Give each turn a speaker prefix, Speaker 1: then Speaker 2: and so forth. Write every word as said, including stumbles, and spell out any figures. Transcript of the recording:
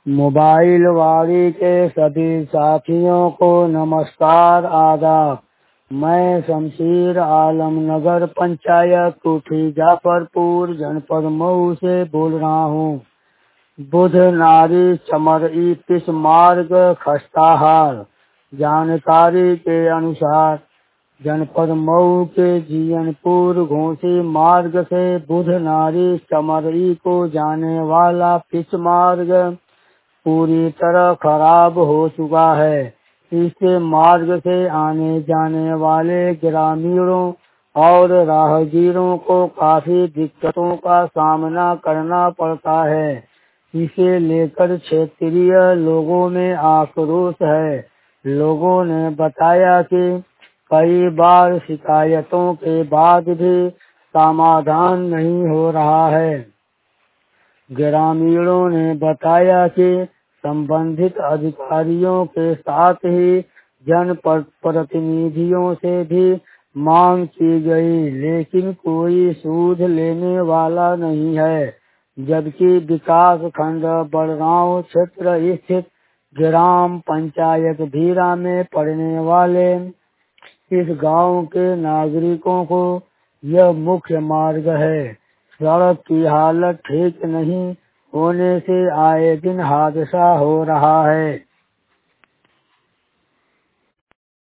Speaker 1: Mobile वारी के सभी साथियों को नमस्कार आदाब। मैं शमशीर आलम नगर पंचायत कोठी जाफरपुर जनपद मऊ से बोल रहा हूँ। बुध नारी चमरई पिस मार्ग खस्ताहार। जानकारी के अनुसार जनपद मऊ के जीयनपुर घोसी मार्ग से बुध नारी चमरई को जाने वाला पिच मार्ग पूरी तरह खराब हो चुका है। इस मार्ग से आने जाने वाले ग्रामीणों और राहगीरों को काफी दिक्कतों का सामना करना पड़ता है। इसे लेकर क्षेत्रीय लोगों में आक्रोश है। लोगों ने बताया कि कई बार शिकायतों के बाद भी समाधान नहीं हो रहा है। ग्रामीणों ने बताया कि संबंधित अधिकारियों के साथ ही जन प्रतिनिधियों से भी मांग की गई, लेकिन कोई सूझ लेने वाला नहीं है। जबकि विकास खंड बड़गांव क्षेत्र स्थित ग्राम पंचायत भीरा में पड़ने वाले इस गांव के नागरिकों को यह मुख्य मार्ग है। सड़क की हालत ठीक नहीं होने से आए दिन हादसा हो रहा है।